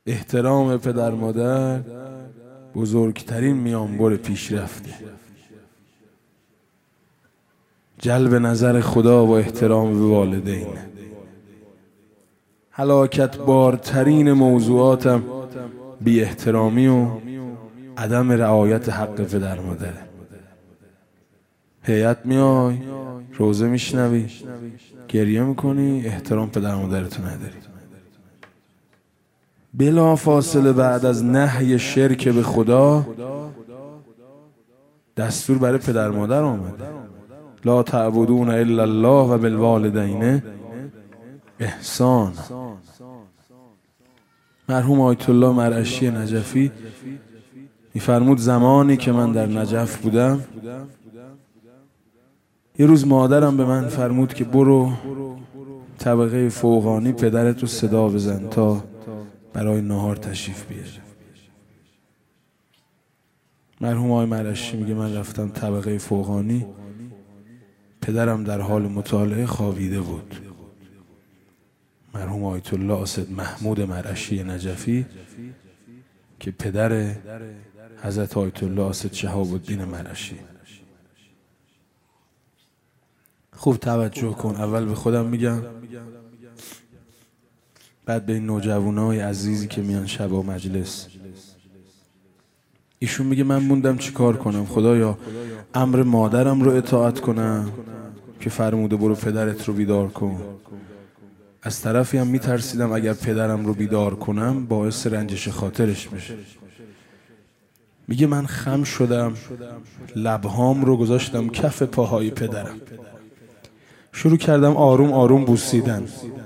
احترام پدر مادر بزرگترین میانبر پیشرفته. جلب نظر خدا با احترام به والدین. هلاکت بارترین موضوعاتم بی احترامی و عدم رعایت حق پدر مادره. هیئت میای روزه میشنوی گریه میکنی، احترام پدر مادرتو نداری. بلا فاصله بعد از نهی شرک به خدا دستور برای پدر مادر آمده: لا تعبدون الا الله و بالوالدین احسان. مرحوم آیت الله مرعشی نجفی میفرمود زمانی که من در نجف بودم یه روز مادرم به من فرمود که برو طبقه فوقانی پدرتو صدا بزن تا برای نهار تشریف بیاره. مرحوم آقای مرعشی میگه من رفتم طبقه فوقانی، پدرم در حال مطالعه خوابیده بود. مرحوم آیت الله اسد محمود مرعشی نجفی که پدر حضرت آیت الله اسد شهاب الدین مرعشی. خوب توجه کن، اول به خودم میگم بعد به این نوجوانای عزیزی که میان شبا مجلس. ایشون میگه من موندم چی کار کنم؟ خدایا امر مادرم رو اطاعت کنم که فرموده برو پدرت رو بیدار کن، از طرفی هم میترسیدم اگر پدرم رو بیدار کنم باعث رنجش خاطرش بشه. میگه من خم شدم، لبهام رو گذاشتم کف پاهای پدرم، شروع کردم آروم آروم بوسیدن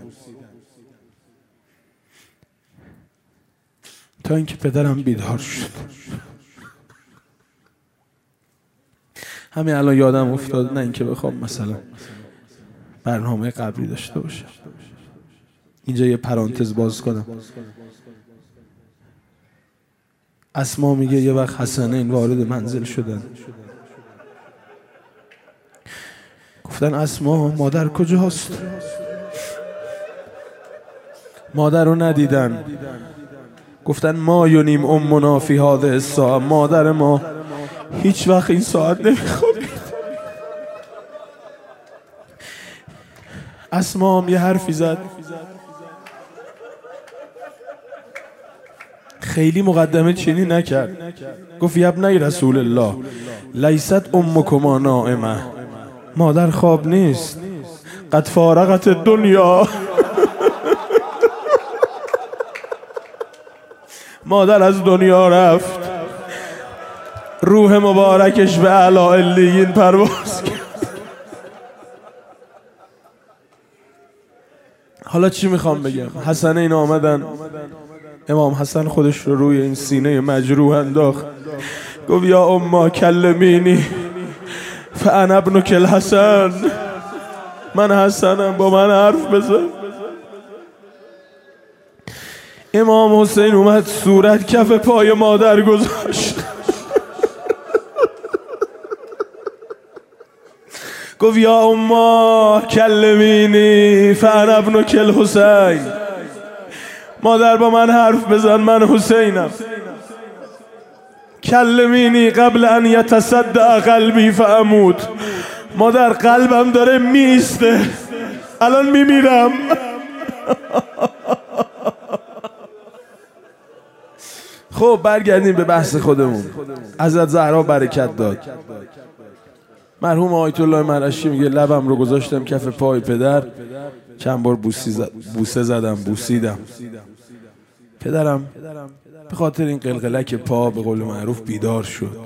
تا اینکه پدرم بیدار شد. همین الان یادم افتاد، نه اینکه بخوام مثلا برنامه قبلی داشته باشم. اینجا یه پرانتز باز کنم. اسما میگه یه وقت حسنین وارد منزل شدن، گفتن اسما مادر کجاست؟ مادر رو ندیدن، گفتن ما یونیم امنا فی هذه الساعه، مادر ما هیچ وقت این ساعت نمیخوابید. اسما هم یه حرفی زد، خیلی مقدمه چینی نکرد، گفت یبنی رسول الله لیست امکما نائمه، مادر خواب نیست، قد فارقت دنیا. مادر از دنیا رفت، روح مبارکش به اعلی علیین پرواز کرد. حالا چی میخوام بگم؟ حسنین آمدن، امام حسن خودش رو روی این سینه مجروح انداخت، گفت یا اما کلمینی فانا ابنک الحسن، من حسنم، با من حرف بزن. امام حسین اومد صورت کف پای مادر گذاشت، گفت یا اما کلمینی فانا ابنک الحسین، مادر با من حرف بزن، من حسینم. کلمینی قبل ان یتصدع قلبی فاموت، مادر قلبم داره میسته، الان میمیرم. خب برگردیم به بحث خودمون. حضرت زهرا برکت داد. مرحوم آیت الله مرعشی میگه لبم رو گذاشتم کف پای پدر، چند بار بوسه زدم، بوسیدم. پدرم به خاطر این قلقلک پا به قول معروف بیدار شد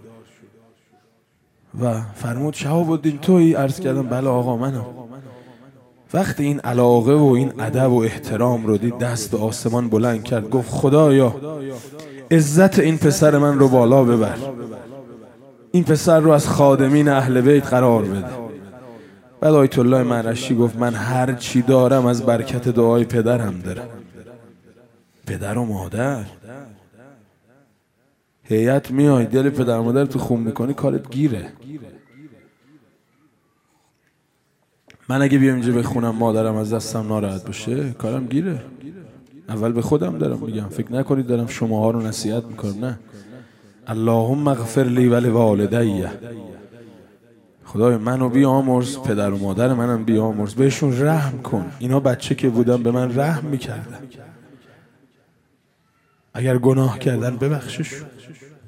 و فرمود شهاب الدین تویی؟ عرض کردم بله آقا منم. وقتی این علاقه و این ادب و احترام رو دید دست به آسمان بلند کرد، گفت خدایا عزت این پسر من رو بالا ببر، این پسر رو از خادمین اهل بیت قرار بده. بعد آیت الله مرعشی گفت من هر چی دارم از برکت دعای پدرم دارم. پدر و مادر، هیئت میای دل پدر مادر تو خون میکنی کارت گیره. من اگه بیام اینجا بخونم مادرم از دستم ناراحت باشه کارم گیره. اول به خودم دارم میگم، فکر نکنید دارم شماها رو نصیحت میکنم، نه. اللهم اغفر لی و لوالدی، خدای منو بیامرز، پدر و مادر منم بیامرز، بهشون رحم کن. اینا بچه که بودن به من رحم میکردن، اگر گناه کردن ببخششون.